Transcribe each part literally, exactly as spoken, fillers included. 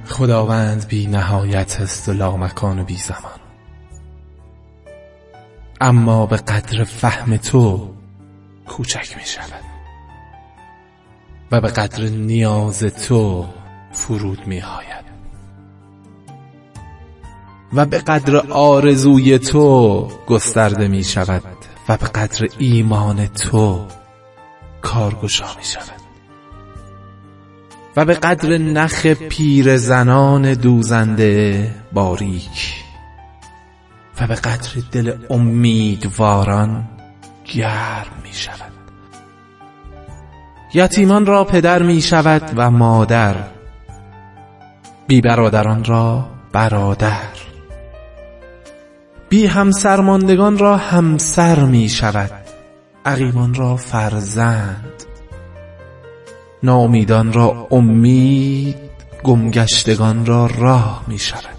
خداوند بی نهایت است و لامکان و بی زمان، اما به قدر فهم تو کوچک می شود و به قدر نیاز تو فرود می آید و به قدر آرزوی تو گسترده می شود و به قدر ایمان تو کارگشا می شود و به قدر نخ پیر زنان دوزنده باریک و به قدر دل امیدواران گرم می شود. یتیمان را پدر می شود و مادر، بی برادران را برادر، بی همسرماندگان را همسر می شود، عقیمان را فرزند، ناامیدان را امید، گمگشتگان را راه می شود،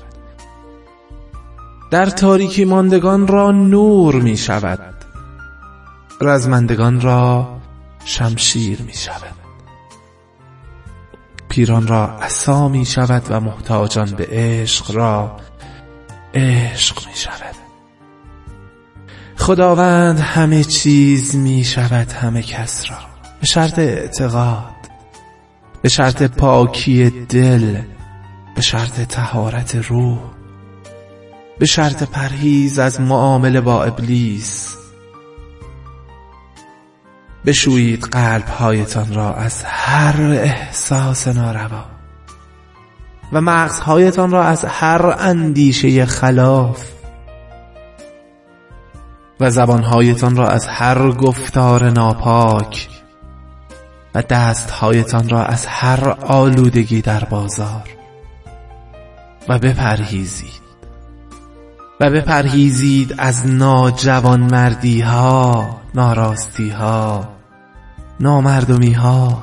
در تاریکی ماندگان را نور می شود، رزمندگان را شمشیر می شود، پیران را عصا می شود و محتاجان به عشق را عشق می شود. خداوند همه چیز می شود همه کس را، به شرط اعتقاد، به شرط پاکی دل، به شرط طهارت روح، به شرط پرهیز از معامله با ابلیس. بشویید قلب‌هایتان را از هر احساس ناروا و مغزهایتان را از هر اندیشه خلاف و زبانهایتان را از هر گفتار ناپاک و دستهایتان را از هر آلودگی در بازار و بپرهیزید و بپرهیزید از ناجوانمردی ها، ناراستی ها، نامردمی ها.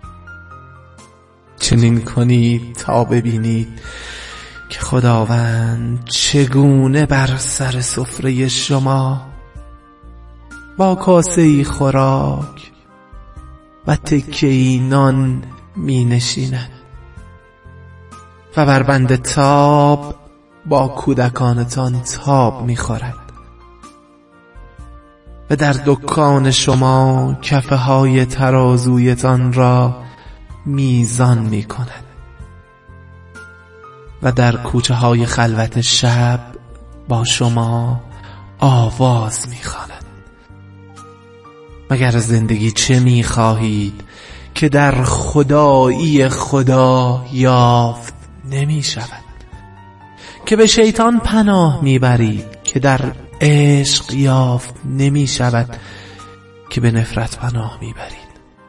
چنین کنید تا ببینید که خداوند چگونه بر سر سفره شما با کاسه‌ای خوراک و تکه‌ای نان می نشیند و بر بند تاب با کودکانتان تاب می خورد و در دکان شما کفه های ترازویتان را میزان می کند و در کوچه های خلوت شب با شما آواز می خواند. مگر زندگی چه می خواهید که در خدایی خدا یافت نمی شود؟ که به شیطان پناه می برید که در عشق یافت نمی شود که به نفرت پناه می برید؟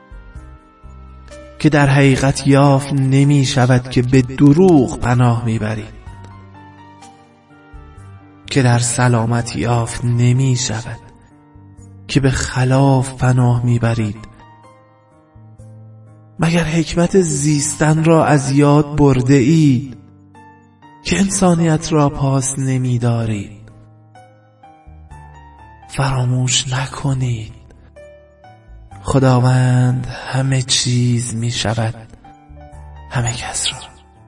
که در حقیقت یافت نمی شود که به دروغ پناه می برید؟ که در سلامت یافت نمی شود که به خلاف پناه می برید؟ مگر حکمت زیستن را از یاد برده اید که انسانیت را پاس نمی دارید؟ فراموش نکنید خداوند همه چیز می شود همه کس را.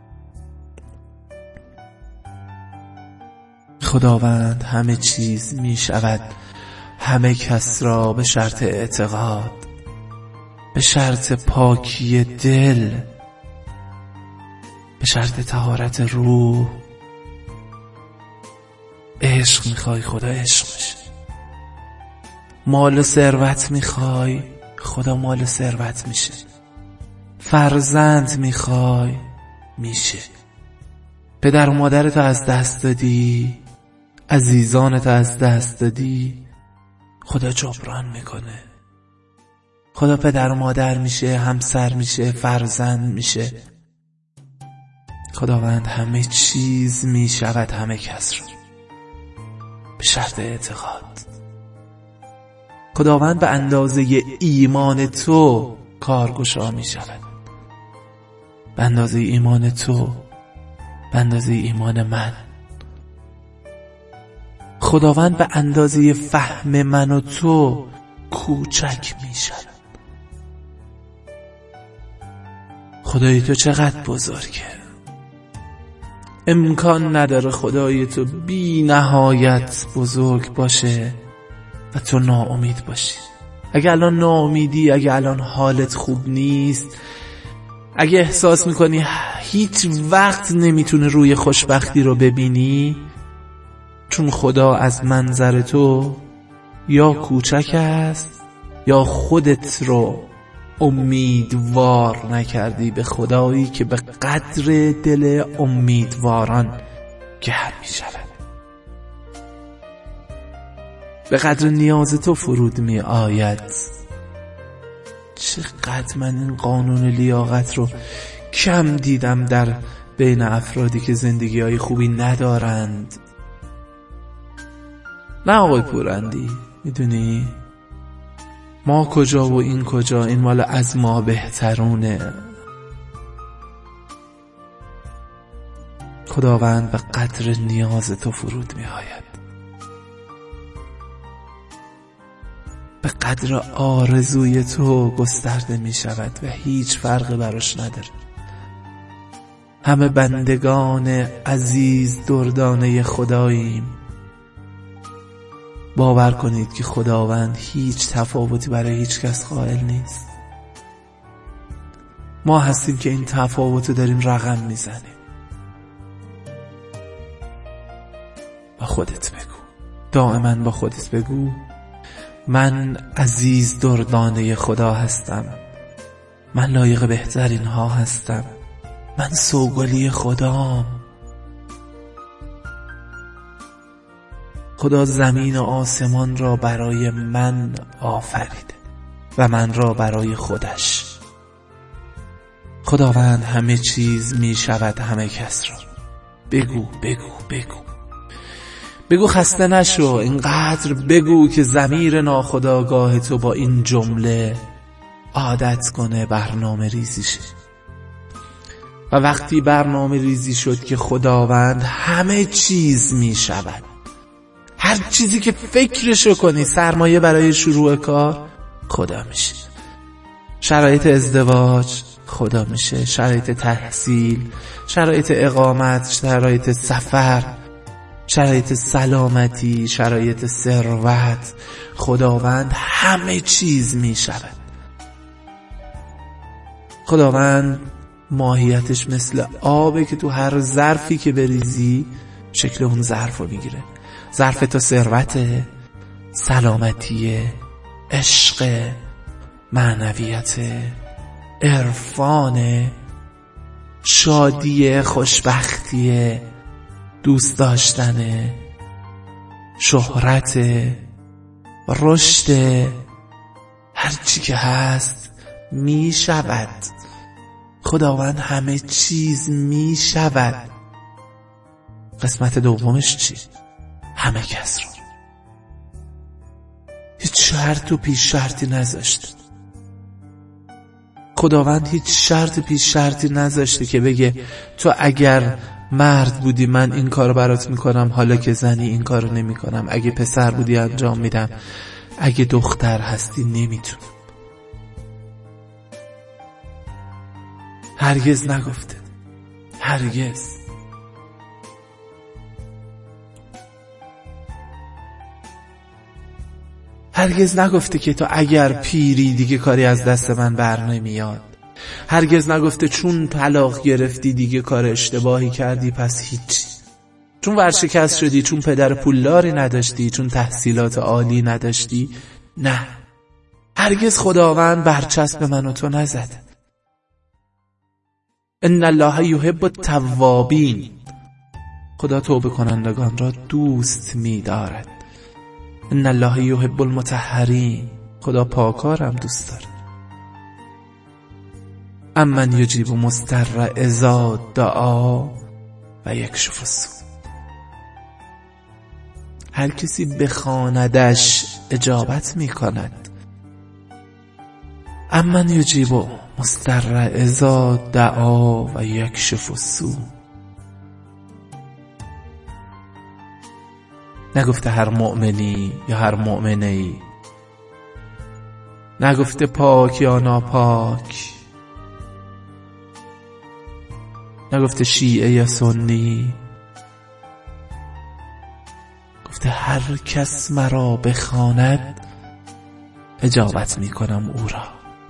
خداوند همه چیز می شود همه کس را به شرط اعتقاد، به شرط پاکی دل، به شرط طهارت روح. عشق میخوای خدا عشق میشه، مال و ثروت میخوای خدا مال و ثروت میشه، فرزند میخوای میشه، پدر و مادرتو از دست دادی، عزیزانتو از دست دادی، خدا جبران میکنه. خدا پدر و مادر میشه، همسر میشه، فرزند میشه. خداوند همه چیز میشود همه کس رو، به شرط اعتقاد. خداوند به اندازه ایمان تو کارگشا میشود، به اندازه ایمان تو، به اندازه ایمان من. خداوند به اندازه فهم من و تو کوچک میشود. خدای تو چقدر بزرگه، امکان نداره خدای تو بی نهایت بزرگ باشه و تو ناامید باشی. اگه الان ناامیدی، اگه الان حالت خوب نیست، اگه احساس میکنی هیچ وقت نمیتونه روی خوشبختی رو ببینی، چون خدا از منظر تو یا کوچک است یا خودت رو امیدوار نکردی به خدایی که به قدر دل امیدواران گرم می شود، به قدر نیاز تو فرود می آید. چقدر من این قانون لیاقت رو کم دیدم در بین افرادی که زندگی های خوبی ندارند. نه آقای پورندی، میدونی ما کجا و این کجا، این مال از ما بهترونه. خداوند به قدر نیاز تو فرود می آید، به قدر آرزوی تو گسترده می شود و هیچ فرق براش نداره. همه بندگان عزیز دردانه خداییم. باور کنید که خداوند هیچ تفاوتی برای هیچ کس قائل نیست. ما هستیم که این تفاوتو داریم رقم میزنیم. با خودت بگو، دائما با خودت بگو من عزیز دردانه خدا هستم، من لایق بهترین ها هستم، من سوگلی خدام. خدا زمین و آسمان را برای من آفریده و من را برای خودش. خداوند همه چیز می شود همه کس را. بگو بگو بگو بگو خسته نشو، اینقدر بگو که ضمیر ناخودآگاه تو با این جمله عادت کنه برنامه ریزی شه. و وقتی برنامه ریزی شد که خداوند همه چیز می شود، هر چیزی که فکرشو کنی سرمایه برای شروع کار خدا میشه، شرایط ازدواج خدا میشه، شرایط تحصیل، شرایط اقامت، شرایط سفر، شرایط سلامتی، شرایط ثروت، خداوند همه چیز میشود. خداوند ماهیتش مثل آبه که تو هر ظرفی که بریزی شکل اون ظرف رو میگیره. ظرف تو ثروته، سلامتیه، عشق، معنویت، عرفان، شادی، خوشبختی، دوست داشتن، شهرت، رشد، هر چی که هست می شود. خداوند همه چیز می شود. قسمت دومش چی؟ همه کس رو. هیچ شرط و پیش شرطی نذاشته. خداوند هیچ شرط پیش شرطی نذاشته که بگه تو اگر مرد بودی من این کارو برات میکنم، حالا که زنی این کارو نمیکنم، اگه پسر بودی انجام میدم، اگه دختر هستی نمیتونم. هرگز نگفته، هرگز. هرگز نگفته که تو اگر پیری دیگه کاری از دست من بر نمیاد. هرگز نگفته چون طلاق گرفتی دیگه کار اشتباهی کردی پس هیچ، چون ورشکست شدی، چون پدر پولداری نداشتی، چون تحصیلات عالی نداشتی. نه، هرگز خداوند برچسب من و تو نزده. ان الله یحب التوابین، خدا توبه کنندگان را دوست می‌دارد. ان الله یحب المطهرین، خدا پاکارم دوست داره. امن یجیب مضطر اذا دعا و یکشف السوء، هر کسی بخواندش اجابت میکند. امن یجیب مضطر اذا دعا و یکشف السوء، نگفته هر مؤمنی یا هر مؤمنه‌ای، نگفته پاک یا ناپاک، نگفته شیعه یا سنی، گفته هر کس مرا بخواند اجابت میکنم او را،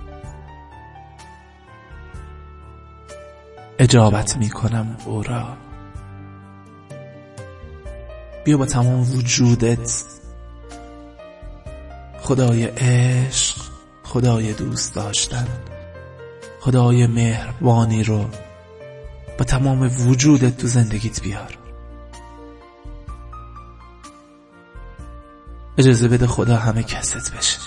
اجابت میکنم او را. بیا با تمام وجودت خدای عشق، خدای دوست داشتن، خدای مهربانی رو با تمام وجودت تو زندگیت بیار. اجازه بده خدا همه کست بشه،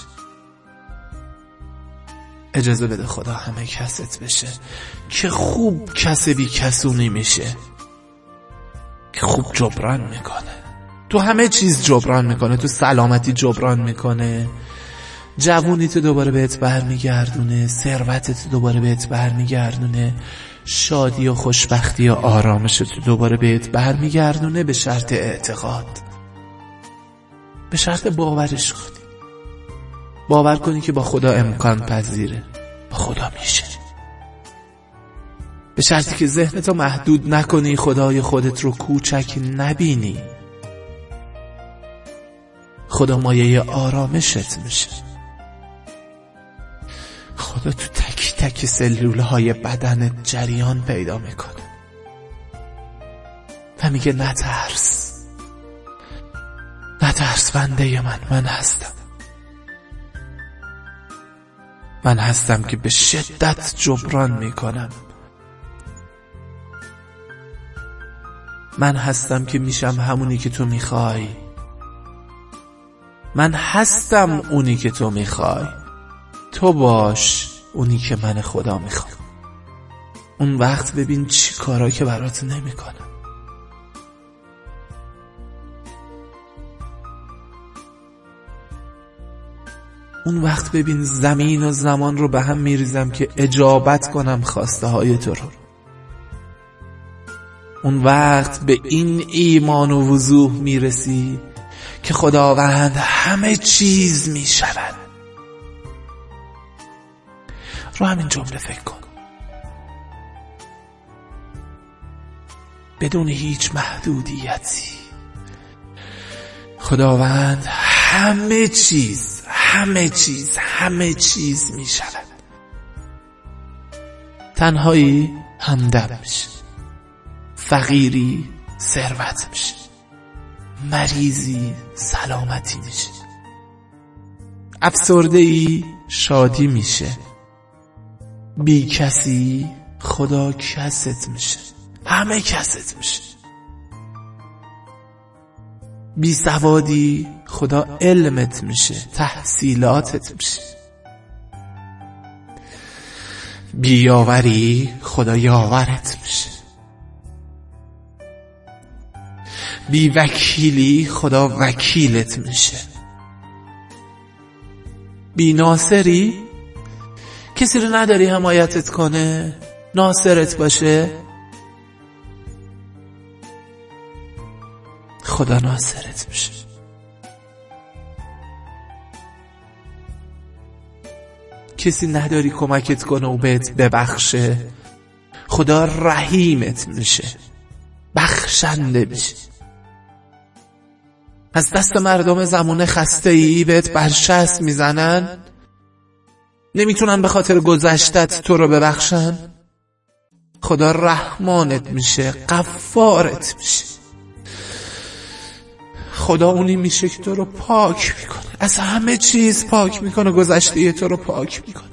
اجازه بده خدا همه کست بشه که خوب کسبی کسونی میشه، که خوب جبران میکنه، تو همه چیز جبران میکنه، تو سلامتی جبران میکنه، جوونیت دوباره بهت برمیگردونه، ثروتت دوباره بهت برمیگردونه، شادی و خوشبختی و آرامشت دوباره بهت برمیگردونه، به شرط اعتقاد، به شرط باورش کنی، باور کنی که با خدا امکان پذیره، با خدا میشه، به شرطی که ذهنتو محدود نکنی، خدای خودت رو کوچک نبینی، خدا مایه آرامشت میشه، خدا تو تک تک سلول های بدنت جریان پیدا میکنه و میگه نترس، نترس بنده من، من هستم، من هستم که به شدت جبران میکنم، من هستم که میشم همونی که تو میخوای، من هستم اونی که تو میخوای، تو باش اونی که من خدا میخوام. اون وقت ببین چی کارا که برات نمیکنم. اون وقت ببین زمین و زمان رو به هم میریزم که اجابت کنم خواسته های تو رو. اون وقت به این ایمان و وضوح میرسی که خداوند همه چیز میشود. رو همین جمله فکر کن، بدون هیچ محدودیتی خداوند همه چیز همه چیز همه چیز می شود. تنهایی همدم میشه، فقیری ثروت میشه، مریضی سلامتی میشه، افسرده‌ای شادی میشه، بی کسی خدا کست میشه، همه کست میشه، بی سوادی خدا علمت میشه، تحصیلاتت میشه، بی یاوری خدا یاورت میشه، بی وکیلی خدا وکیلت میشه، بی ناصری کسی رو نداری حمایتت کنه ناصرت باشه، خدا ناصرت میشه. کسی نداری کمکت کنه و بهت ببخشه، خدا رحیمت میشه، بخشنده میشه. از دست مردم زمونه خسته ای بهت برشست میزنن، نمیتونن به خاطر گذشتت تو رو ببخشن، خدا رحمانت میشه، غفارت میشه. خدا اونی میشه که تو رو پاک میکنه، از همه چیز پاک میکنه، گذشته تو رو پاک میکنه.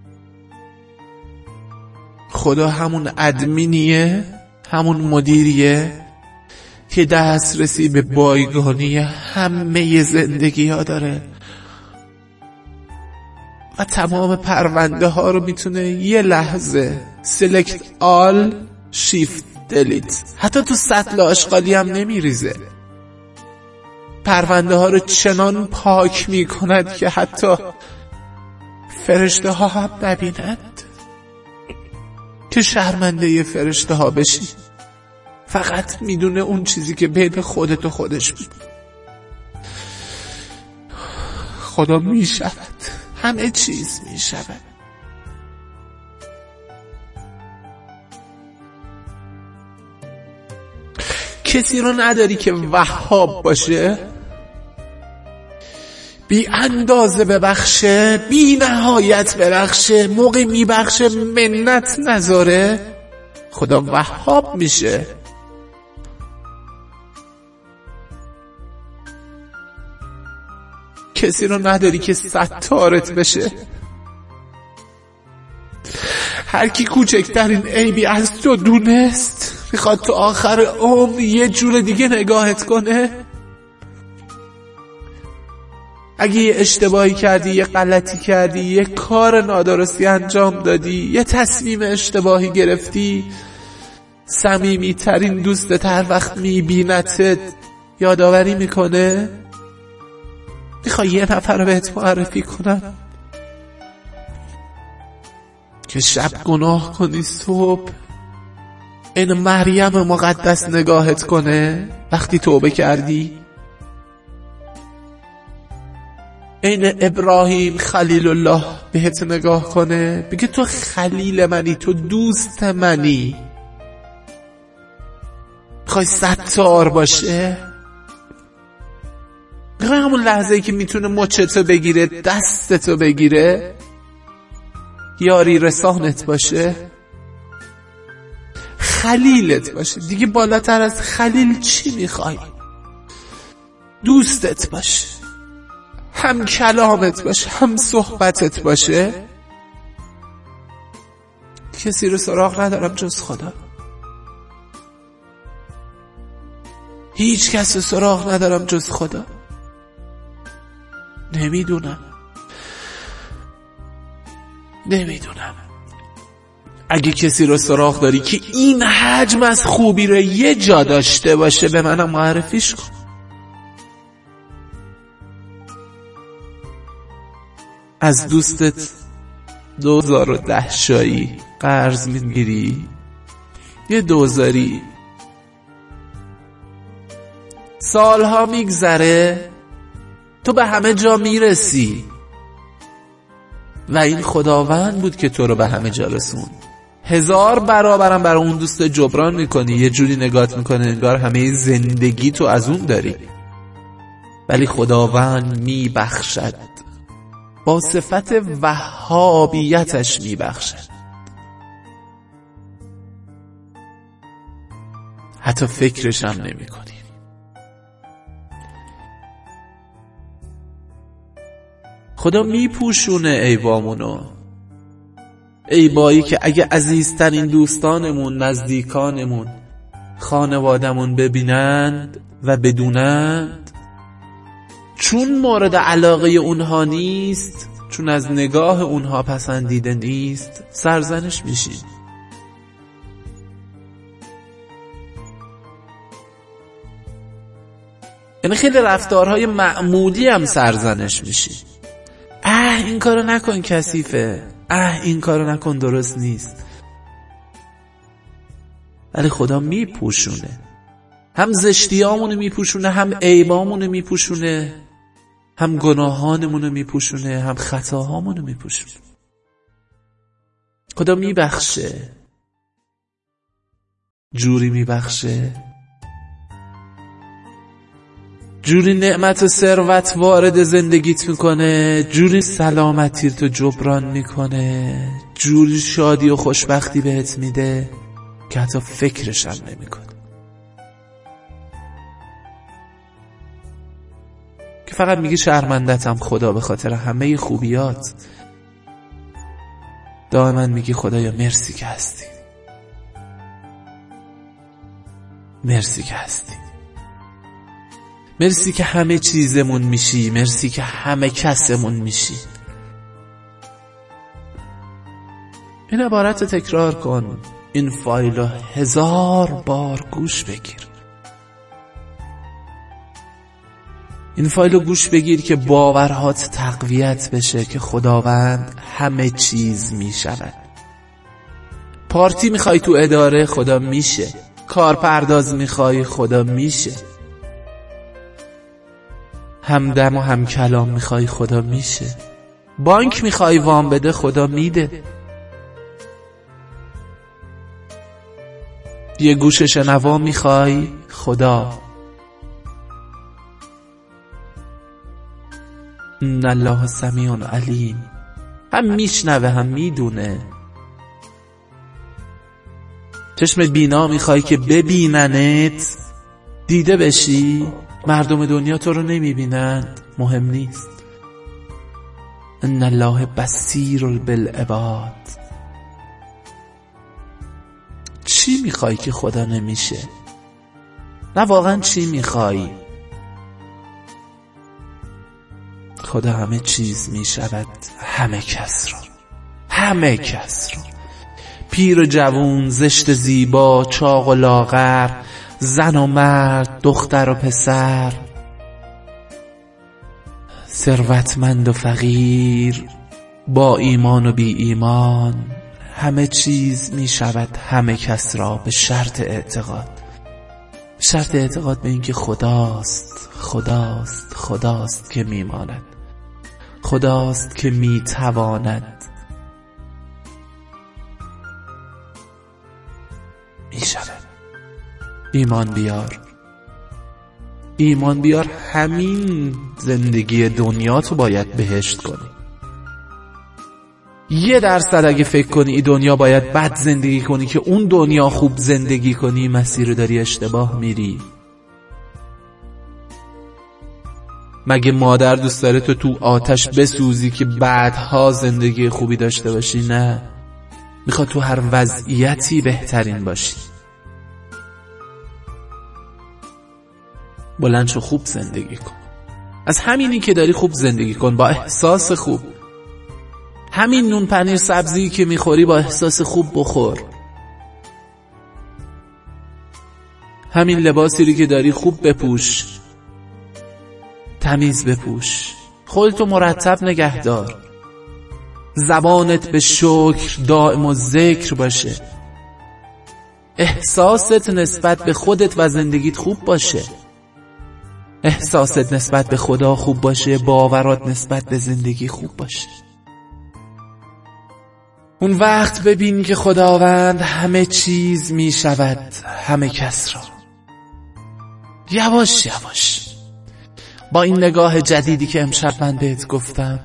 خدا همون ادمینیه، همون مدیریه که دسترسی به بایگانی همه زندگی ها داره و تمام پرونده ها رو میتونه یه لحظه select all shift delete، حتی تو سطل آشغالی هم نمیریزه، پرونده ها رو چنان پاک می کند که حتی فرشته ها هم نبینند که شرمنده فرشته ها بشی. فقط میدونه اون چیزی که بین خودت و خودش بود. خدا می شود، همه چیز می شود. کسی رو نداری که وهاب باشه، بی اندازه ببخشه، بی نهایت ببخشه، موقع میبخشه منت نذاره، خدا وهاب میشه. کسی رو نداری که ستارت بشه، هر کی کوچکترین عیبی از تو دونست میخواد تو آخر عمر یه جور دیگه نگاهت کنه. اگه یه اشتباهی کردی، یه غلطی کردی، یه کار نادرستی انجام دادی، یه تصمیم اشتباهی گرفتی، صمیمی ترین دوستت هر وقت میبینتت یادآوری میکنه، میخوای یه نفر رو بهت معرفی کنم که شب گناه کنی، صبح این مریم مقدس نگاهت کنه وقتی توبه کردی، این ابراهیم خلیل الله بهت نگاه کنه بگه تو خلیل منی، تو دوست منی، میخوای ستار باشه، میخوای همون لحظه ای که میتونه مچتو بگیره، دستتو بگیره، یاری رسانت باشه، خلیلت باشه. دیگه بالاتر از خلیل چی میخوای؟ دوستت باشه، هم کلامت باشه، هم صحبتت باشه. کسی رو سراغ ندارم جز خدا، هیچ کس رو سراغ ندارم جز خدا. نمیدونم نمیدونم اگه کسی رو سراغ داری که این حجم از خوبی رو یه جا داشته باشه به منم معرفیش کن. از دوستت دوزار و ده شایی قرض میگیری، یه دوزاری، سالها میگذره، تو به همه جا میرسی و این خداوند بود که تو رو به همه جا رسون. هزار برابرم برای اون دوست جبران میکنی، یه جوری نگات میکنه انگار همه زندگی تو از اون داری، ولی خداوند میبخشد، با صفت وهابیتش میبخشد. حتی فکرش هم نمی کنی. خدا میپوشونه عیبامونو، عیبایی که اگه عزیزترین دوستانمون، نزدیکانمون، خانوادمون ببینند و بدونند، چون مورد علاقه اونها نیست، چون از نگاه اونها پسندیده نیست، سرزنش میشی. یعنی خیلی رفتارهای معمولی هم سرزنش میشی. اه این کارو نکن کثیفه، اه این کارو نکن درست نیست. ولی خدا میپوشونه، هم زشتیامونو میپوشونه، هم عیبامونو میپوشونه، هم گناهانمونو میپوشونه، هم خطاهامونو میپوشونه. خدا میبخشه، جوری میبخشه، جوری نعمت و ثروت وارد زندگیت میکنه، جوری سلامتی تو جبران میکنه، جوری شادی و خوشبختی بهت میده که حتی فکرش هم نمیکنه. که فقط میگی شرمندتم خدا به خاطر همه خوبیات. دائما میگی خدایا مرسی که هستی، مرسی که هستی، مرسی که همه چیزمون میشی، مرسی که همه کسمون میشی. این عبارت تکرار کن، این فایل رو هزار بار گوش بگیر، این فایل رو گوش بگیر که باورهات تقویت بشه که خداوند همه چیز میشود. پارتی میخوای تو اداره، خدا میشه. کارپرداز میخوای، خدا میشه. همدم و هم کلام میخوای، خدا میشه. بانک میخوای وام بده، خدا میده. یه گوش شنوا میخوای، خدا. ان الله سمیع علیم، هم میشنوه هم میدونه. چشم بینا میخوای که ببیننت، دیده بشی. مردم دنیا تو رو نمیبینند، مهم نیست. ان الله بصیر بالعباد. چی میخوای که خدا نمیشه؟ نه واقعا چی میخوای؟ خدا همه چیز میشود، همه کس را، همه کس را. پیر و جوون، زشت زیبا، چاق و لاغر، زن و مرد، دختر و پسر، ثروتمند و فقیر، با ایمان و بی ایمان، همه چیز می شود همه کس را، به شرط اعتقاد. به شرط اعتقاد به این که خداست، خداست، خداست که می ماند، خداست که می تواند. می شود. ایمان بیار، ایمان بیار. همین زندگی دنیا تو باید بهشت کنی. یه درصد اگه فکر کنی این دنیا باید بد زندگی کنی که اون دنیا خوب زندگی کنی، مسیر داری اشتباه میری. مگه مادر دوست داره تو تو آتش بسوزی که بعدها زندگی خوبی داشته باشی؟ نه، میخواد تو هر وضعیتی بهترین باشی. بلند شو، خوب زندگی کن. از همینی که داری خوب زندگی کن، با احساس خوب. همین نون پنیر سبزی که میخوری با احساس خوب بخور. همین لباسی که داری خوب بپوش، تمیز بپوش. خودتو مرتب نگه دار. زبانت به شکر دائم و ذکر باشه. احساست نسبت به خودت و زندگیت خوب باشه. احساست نسبت به خدا خوب باشه، باورات نسبت به زندگی خوب باشه. اون وقت ببین که خداوند همه چیز می شود همه کس را. یواش یواش با این نگاه جدیدی که امشب من بهت گفتم،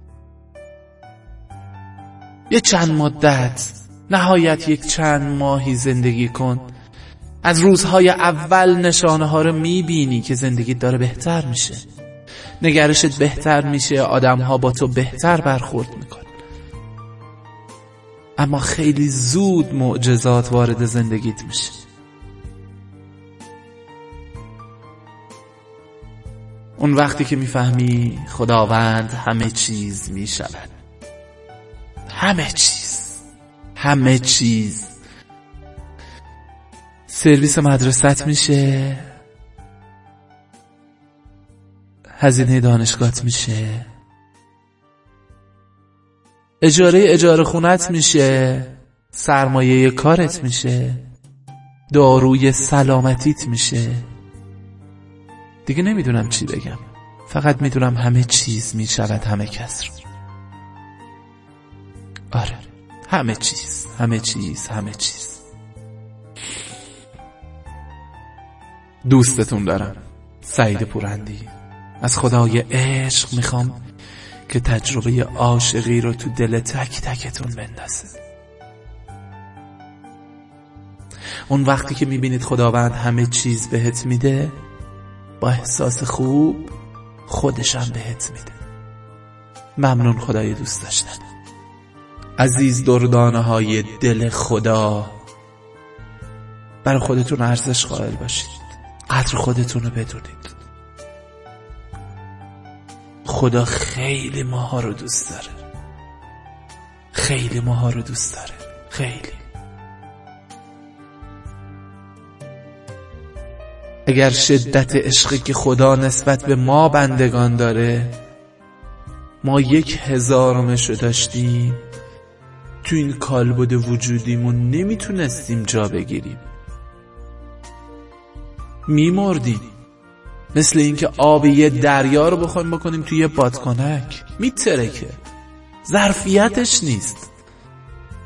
یه چند مدت، نهایت یک چند ماهی زندگی کن. از روزهای اول نشانه ها رو میبینی که زندگی داره بهتر میشه، نگرشت بهتر میشه، آدم ها با تو بهتر برخورد میکن. اما خیلی زود معجزات وارد زندگیت میشه. اون وقتی که میفهمی خداوند همه چیز میشود، همه چیز، همه چیز. سرویس مدرسه‌ت میشه، هزینه دانشگاهت میشه، اجاره اجاره خونت میشه، سرمایه کارت میشه، داروی سلامتیت میشه. دیگه نمیدونم چی بگم، فقط میدونم همه چیز میشود همه کس رو. آره، همه چیز، همه چیز، همه چیز. دوستتون دارم، سعید پورندی. از خدای عشق میخوام که تجربه عاشقی رو تو دل تک تکتون بندازه. اون وقتی که میبینید خداوند همه چیز بهت میده، با احساس خوب خودشم بهت میده. ممنون خدای دوست داشتن. عزیز دردانه های دل خدا، برای خودتون ارزش قائل باشید، قدر خودتون رو بدونید. خدا خیلی ماها رو دوست داره، خیلی ماها رو دوست داره، خیلی. اگر شدت عشقی که خدا نسبت به ما بندگان داره، ما یک هزارمشو داشتیم، تو این کالبد وجودیمون نمیتونستیم جا بگیریم، میمردیم. مثل اینکه آب یه دریا رو بخوایم بکنیم توی یه بادکنک، میترکه، ظرفیتش نیست.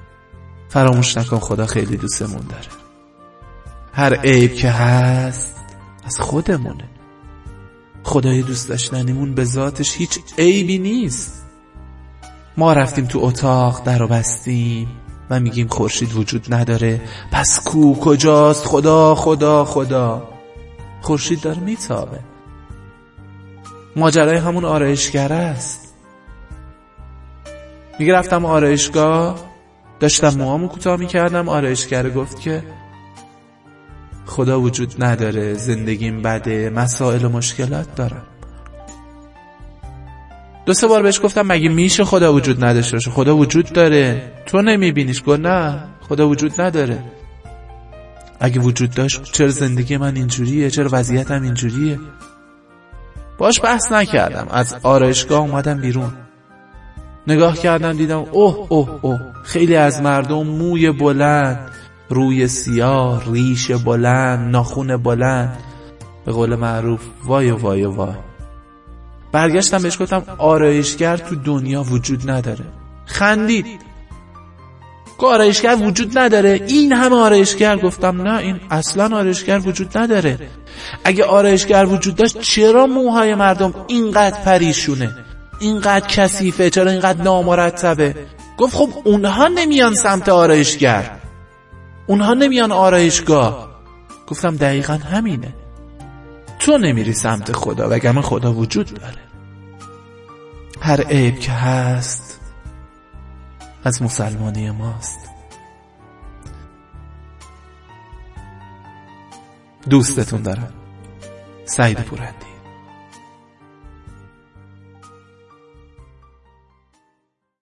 فراموش نکن خدا خیلی دوستمون داره. هر عیب که هست از خودمونه. خدای دوست داشتنیمون به ذاتش هیچ عیبی نیست. ما رفتیم تو اتاق، در رو بستیم و میگیم خورشید وجود نداره، پس کو کجاست خدا خدا خدا؟ خورشید داره میتابه. ماجرای همون آرایشگره است. میگه رفتم آرایشگاه، داشتم موهامو کوتاه میکردم، آرایشگره گفت که خدا وجود نداره، زندگیم بده، مسائل و مشکلات دارم. دو سه بار بهش گفتم مگه میشه خدا وجود نداشته باشه؟ خدا وجود داره، تو نمیبینیش. گفت نه، خدا وجود نداره. اگه وجود داشت چرا زندگی من اینجوریه؟ چرا وضعیتم اینجوریه؟ باش بحث نکردم. از آرایشگاه اومدم بیرون، نگاه کردم دیدم اوه اوه اوه خیلی از مردم موی بلند، روی سیاه، ریش بلند، ناخون بلند، به قول معروف وای وای وای. برگشتم بهش گفتم آرایشگر تو دنیا وجود نداره. خندید، گفت آرایشگر وجود نداره؟ این همه آرایشگر؟ گفتم نه، این اصلا آرایشگر وجود نداره. اگه آرایشگر وجود داشت چرا موهای مردم اینقدر پریشونه، اینقدر کثیفه، چرا اینقدر نامرتبه؟ گفت خب اونها نمیان سمت آرایشگر، اونها نمیان آرایشگاه. گفتم دقیقا همینه، تو نمیری سمت خدا، وگرنه خدا وجود داره. هر عیب که هست از مسلمانی ماست. دوستتون دارم. سعید پورندی.